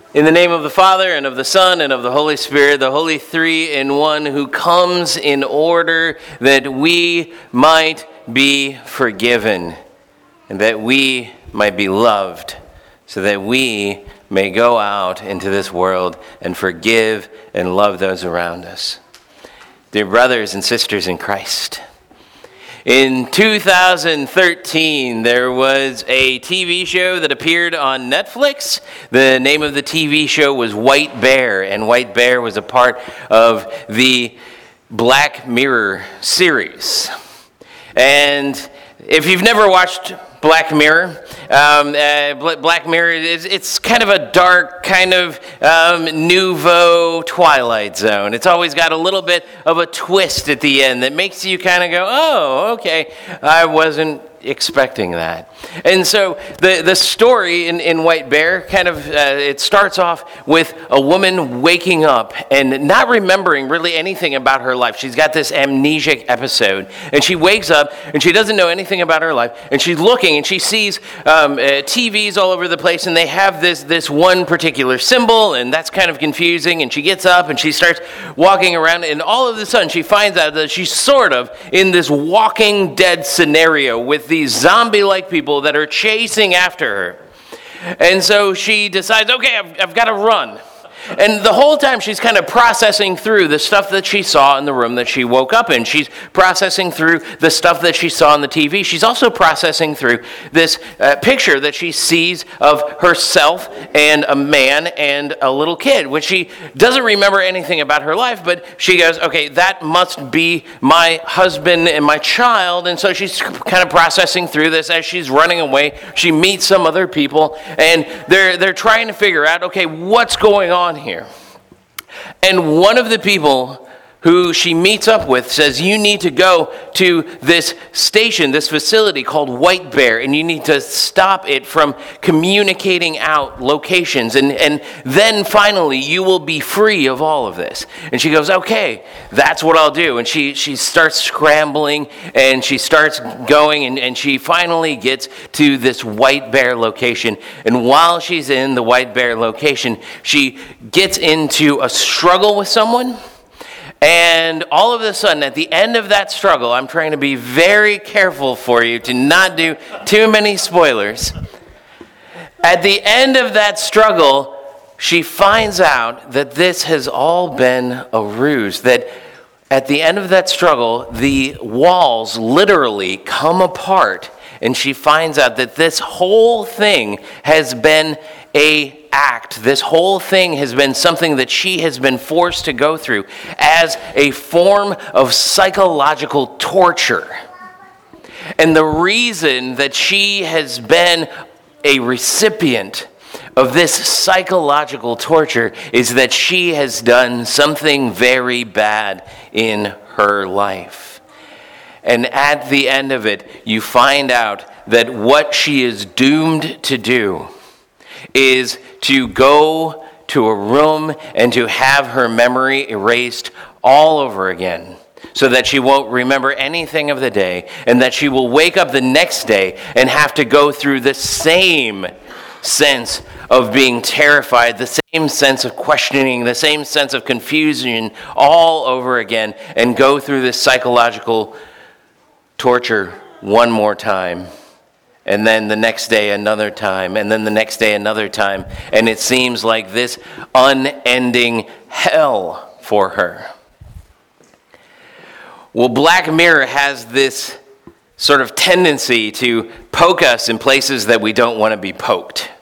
In the name of the Father, and of the Son, and of the Holy Spirit, the Holy Three in One, who comes in order that we might be forgiven, and that we might be loved, so that we may go out into this world and forgive and love those around us. Dear brothers and sisters in Christ, in 2013, there was a TV show that appeared on Netflix. The name of the TV show was White Bear, and White Bear was a part of the Black Mirror series. And if you've never watched Black Mirror, Black Mirror, it's kind of a dark, kind of nouveau Twilight Zone. It's always got a little bit of a twist at the end that makes you kind of go, oh, okay, I wasn't expecting that. And so the story in White Bear kind of, it starts off with a woman waking up and not remembering really anything about her life. She's got this amnesic episode, and she wakes up and she doesn't know anything about her life, and she's looking and she sees TVs all over the place, and they have this one particular symbol, and that's kind of confusing, and she gets up and she starts walking around, and all of a sudden she finds out that she's sort of in this Walking Dead scenario with these zombie-like people that are chasing after her. And so she decides, okay, I've got to run. And the whole time she's kind of processing through the stuff that she saw in the room that she woke up in. She's processing through the stuff that she saw on the TV. She's also processing through this picture that she sees of herself and a man and a little kid, which she doesn't remember anything about her life, but she goes, okay, that must be my husband and my child. And so she's kind of processing through this as she's running away. She meets some other people, and they're trying to figure out, okay, what's going on here. And one of the people who she meets up with says, you need to go to this station, this facility called White Bear, and you need to stop it from communicating out locations, and then finally you will be free of all of this. And she goes, okay, that's what I'll do. And she starts scrambling, and she starts going, and she finally gets to this White Bear location. And while she's in the White Bear location, she gets into a struggle with someone. And all of a sudden, at the end of that struggle, I'm trying to be very careful for you to not do too many spoilers. At the end of that struggle, she finds out that this has all been a ruse. That at the end of that struggle, the walls literally come apart. And she finds out that this whole thing has been an act. This whole thing has been something that she has been forced to go through as a form of psychological torture. And the reason that she has been a recipient of this psychological torture is that she has done something very bad in her life. And at the end of it, you find out that what she is doomed to do is to go to a room and to have her memory erased all over again, so that she won't remember anything of the day, and that she will wake up the next day and have to go through the same sense of being terrified, the same sense of questioning, the same sense of confusion all over again, and go through this psychological torture one more time. And then the next day another time, and then the next day another time. And it seems like this unending hell for her. Well, Black Mirror has this sort of tendency to poke us in places that we don't want to be poked.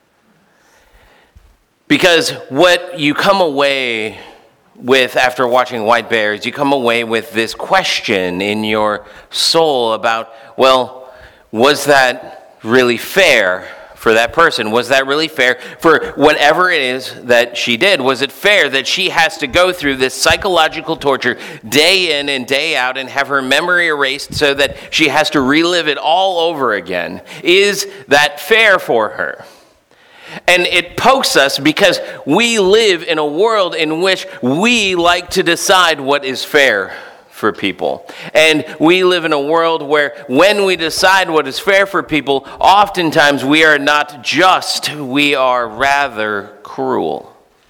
Because what you come away with after watching White Bear is you come away with this question in your soul about, well, was that really fair for that person? Was that really fair for whatever it is that she did? Was it fair that she has to go through this psychological torture day in and day out and have her memory erased so that she has to relive it all over again? Is that fair for her? And it pokes us because we live in a world in which we like to decide what is fair for people. And we live in a world where when we decide what is fair for people, oftentimes we are not just, we are rather cruel.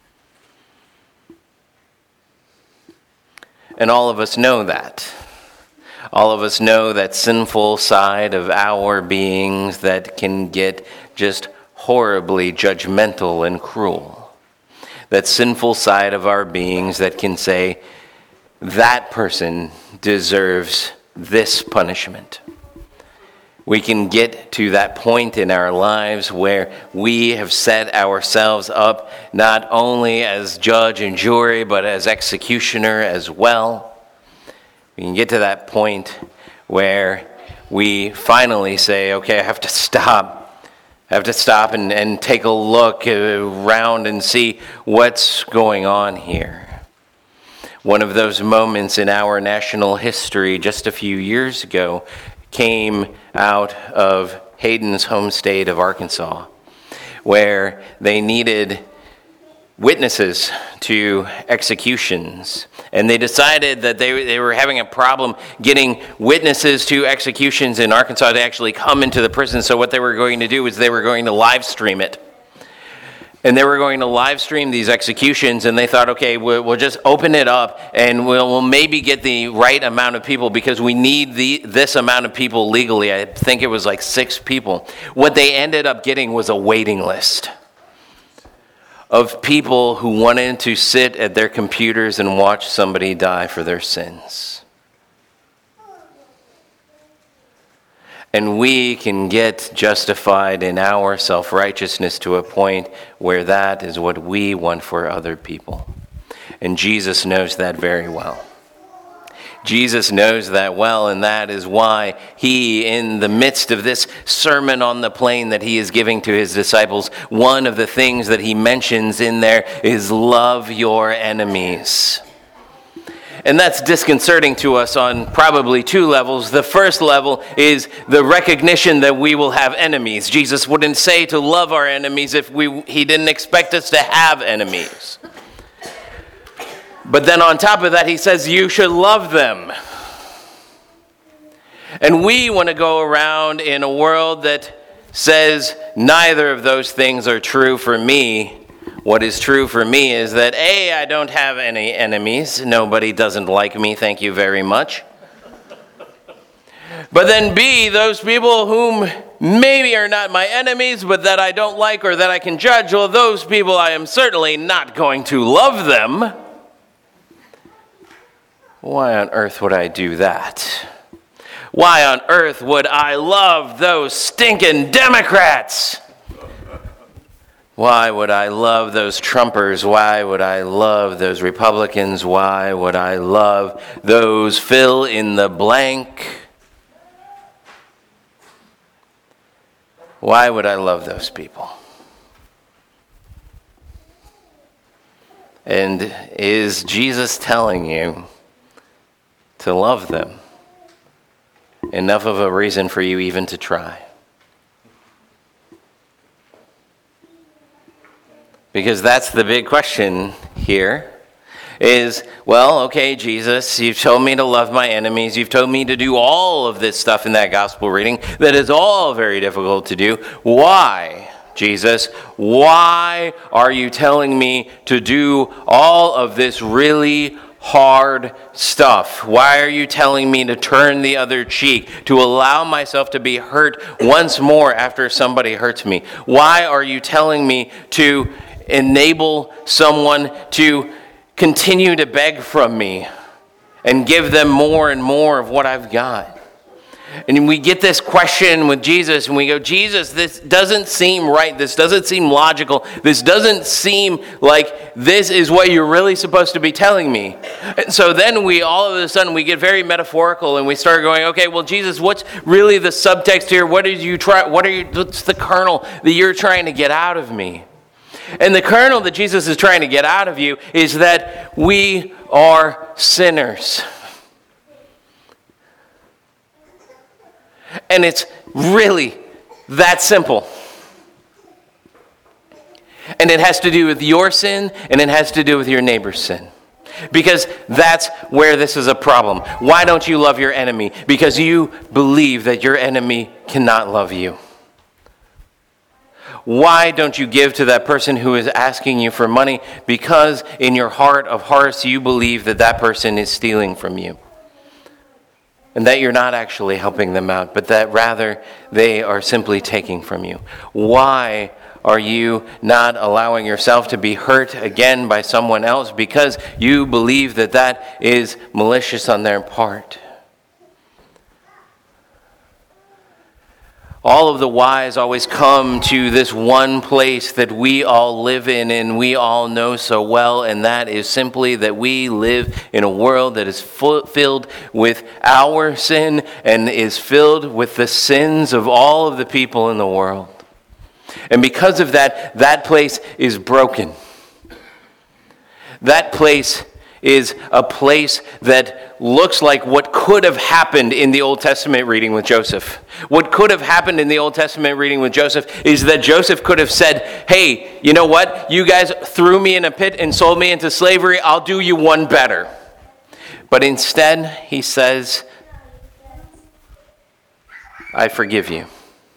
And all of us know that. All of us know that sinful side of our beings that can get just horribly judgmental and cruel. That sinful side of our beings that can say, that person deserves this punishment. We can get to that point in our lives where we have set ourselves up not only as judge and jury, but as executioner as well. We can get to that point where we finally say, okay, I have to stop. I have to stop and take a look around and see what's going on here. One of those moments in our national history just a few years ago came out of Hayden's home state of Arkansas, where they needed witnesses to executions. And they decided that they were having a problem getting witnesses to executions in Arkansas to actually come into the prison. So what they were going to do is they were going to live stream it. And they were going to live stream these executions, and they thought, okay, we'll just open it up, and we'll maybe get the right amount of people because we need this amount of people legally. I think it was like 6 people. What they ended up getting was a waiting list of people who wanted to sit at their computers and watch somebody die for their sins. And we can get justified in our self-righteousness to a point where that is what we want for other people. And Jesus knows that very well. Jesus knows that well, and that is why he, in the midst of this Sermon on the Plain that he is giving to his disciples, one of the things that he mentions in there is love your enemies. And that's disconcerting to us on probably 2 levels. The first level is the recognition that we will have enemies. Jesus wouldn't say to love our enemies if he didn't expect us to have enemies. But then on top of that, he says you should love them. And we want to go around in a world that says neither of those things are true for me. What is true for me is that A, I don't have any enemies. Nobody doesn't like me, thank you very much. But then B, those people whom maybe are not my enemies, but that I don't like or that I can judge, well, those people I am certainly not going to love them. Why on earth would I do that? Why on earth would I love those stinking Democrats? Why would I love those Trumpers? Why would I love those Republicans? Why would I love those fill in the blank? Why would I love those people? And is Jesus telling you to love them? Enough of a reason for you even to try. Because that's the big question here is, well, okay, Jesus, you've told me to love my enemies. You've told me to do all of this stuff in that gospel reading that is all very difficult to do. Why, Jesus? Why are you telling me to do all of this really hard stuff? Why are you telling me to turn the other cheek, to allow myself to be hurt once more after somebody hurts me? Why are you telling me to enable someone to continue to beg from me and give them more and more of what I've got? And we get this question with Jesus, and we go, Jesus, this doesn't seem right. This doesn't seem logical. This doesn't seem like this is what you're really supposed to be telling me. And so then we all of a sudden we get very metaphorical, and we start going, okay, well, Jesus, what's really the subtext here? What's the kernel that you're trying to get out of me? And the kernel that Jesus is trying to get out of you is that we are sinners. And it's really that simple. And it has to do with your sin, and it has to do with your neighbor's sin. Because that's where this is a problem. Why don't you love your enemy? Because you believe that your enemy cannot love you. Why don't you give to that person who is asking you for money? Because in your heart of hearts you believe that that person is stealing from you. And that you're not actually helping them out, but that rather they are simply taking from you. Why are you not allowing yourself to be hurt again by someone else? Because you believe that that is malicious on their part. All of the whys always come to this one place that we all live in and we all know so well, and that is simply that we live in a world that is filled with our sin and is filled with the sins of all of the people in the world. And because of that, that place is broken. That place is a place that looks like what could have happened in the Old Testament reading with Joseph. What could have happened in the Old Testament reading with Joseph is that Joseph could have said, hey, you know what? You guys threw me in a pit and sold me into slavery. I'll do you one better. But instead, he says, I forgive you.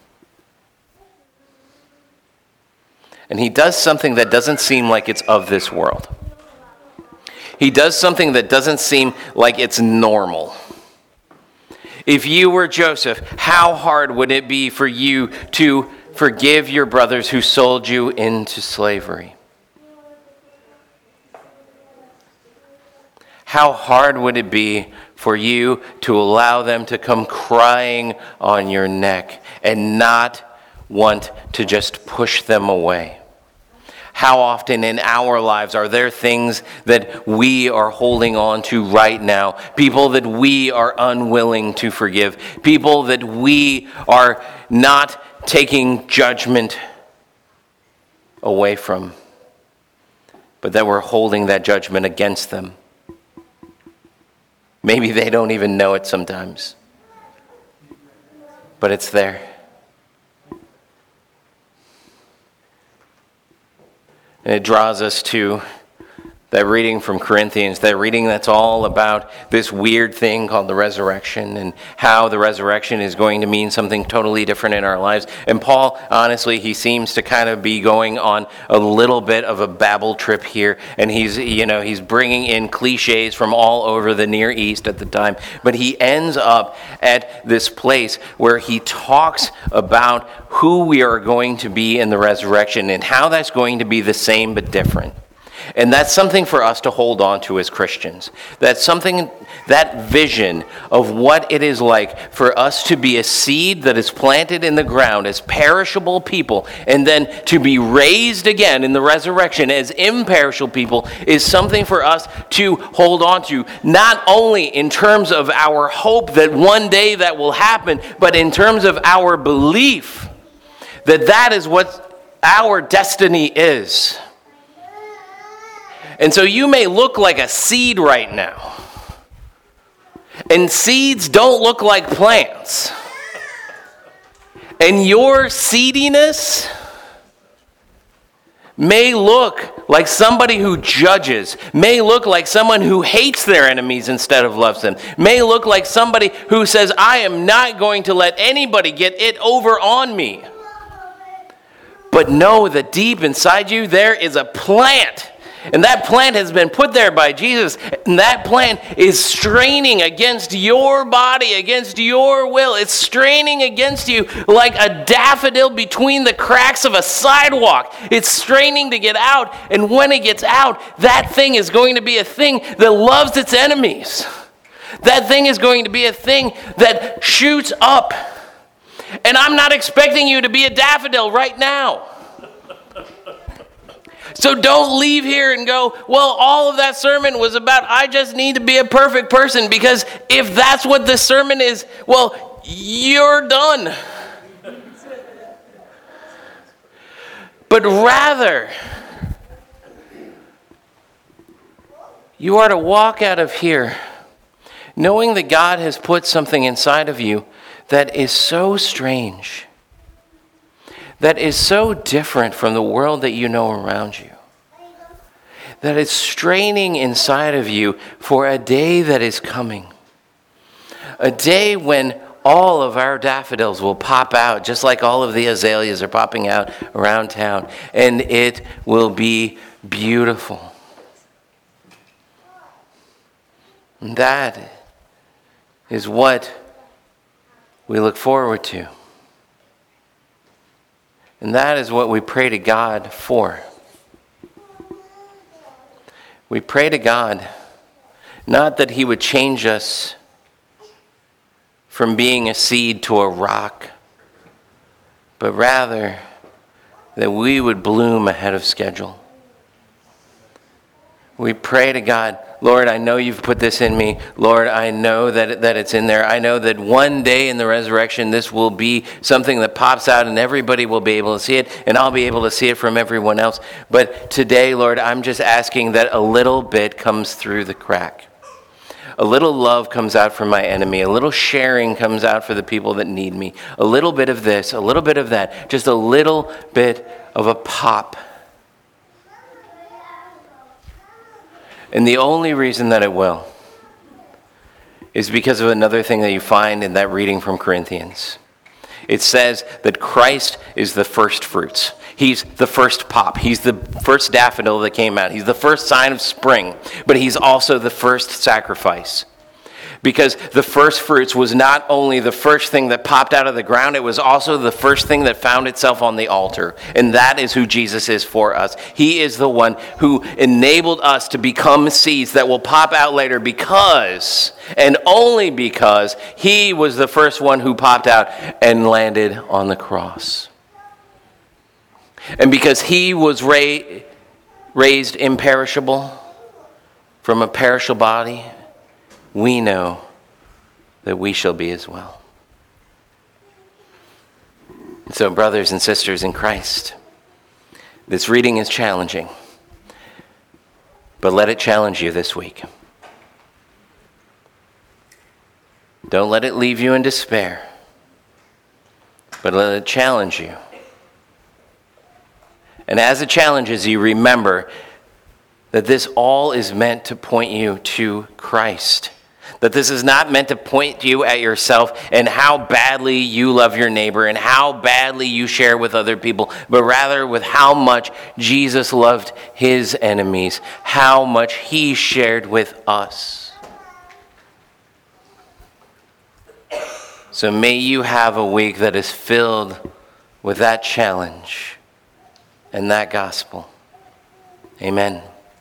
And he does something that doesn't seem like it's of this world. He does something that doesn't seem like it's normal. If you were Joseph, how hard would it be for you to forgive your brothers who sold you into slavery? How hard would it be for you to allow them to come crying on your neck and not want to just push them away? How often in our lives are there things that we are holding on to right now? People that we are unwilling to forgive. People that we are not taking judgment away from, but that we're holding that judgment against them. Maybe they don't even know it sometimes, but it's there. And it draws us to that reading from Corinthians, that reading that's all about this weird thing called the resurrection and how the resurrection is going to mean something totally different in our lives. And Paul, honestly, he seems to kind of be going on a little bit of a Babel trip here. And he's bringing in cliches from all over the Near East at the time. But he ends up at this place where he talks about who we are going to be in the resurrection and how that's going to be the same but different. And that's something for us to hold on to as Christians. That's something, that vision of what it is like for us to be a seed that is planted in the ground as perishable people and then to be raised again in the resurrection as imperishable people is something for us to hold on to, not only in terms of our hope that one day that will happen, but in terms of our belief that that is what our destiny is. And so you may look like a seed right now. And seeds don't look like plants. And your seediness may look like somebody who judges, may look like someone who hates their enemies instead of loves them, may look like somebody who says, I am not going to let anybody get it over on me. But know that deep inside you there is a plant. And that plant has been put there by Jesus. And that plant is straining against your body, against your will. It's straining against you like a daffodil between the cracks of a sidewalk. It's straining to get out. And when it gets out, that thing is going to be a thing that loves its enemies. That thing is going to be a thing that shoots up. And I'm not expecting you to be a daffodil right now. So don't leave here and go, well, all of that sermon was about I just need to be a perfect person, because if that's what this sermon is, well, you're done. But rather, you are to walk out of here knowing that God has put something inside of you that is so strange, that is so different from the world that you know around you. that is straining inside of you for a day that is coming. A day when all of our daffodils will pop out, just like all of the azaleas are popping out around town, and it will be beautiful. And that is what we look forward to. And that is what we pray to God for. We pray to God, not that He would change us from being a seed to a rock, but rather that we would bloom ahead of schedule. We pray to God, Lord, I know you've put this in me. Lord, I know that it's in there. I know that one day in the resurrection, this will be something that pops out and everybody will be able to see it, and I'll be able to see it from everyone else. But today, Lord, I'm just asking that a little bit comes through the crack. A little love comes out from my enemy. A little sharing comes out for the people that need me. A little bit of this, a little bit of that. Just a little bit of a pop. And the only reason that it will is because of another thing that you find in that reading from Corinthians. It says that Christ is the first fruits. He's the first pop. He's the first daffodil that came out. He's the first sign of spring. But he's also the first sacrifice. Because the first fruits was not only the first thing that popped out of the ground, it was also the first thing that found itself on the altar. And that is who Jesus is for us. He is the one who enabled us to become seeds that will pop out later because, and only because, he was the first one who popped out and landed on the cross. And because he was raised imperishable from a perishable body, we know that we shall be as well. So, brothers and sisters in Christ, this reading is challenging, but let it challenge you this week. Don't let it leave you in despair, but let it challenge you. And as it challenges you, remember that this all is meant to point you to Christ. That this is not meant to point you at yourself and how badly you love your neighbor and how badly you share with other people, but rather with how much Jesus loved his enemies, how much he shared with us. So may you have a week that is filled with that challenge and that gospel. Amen.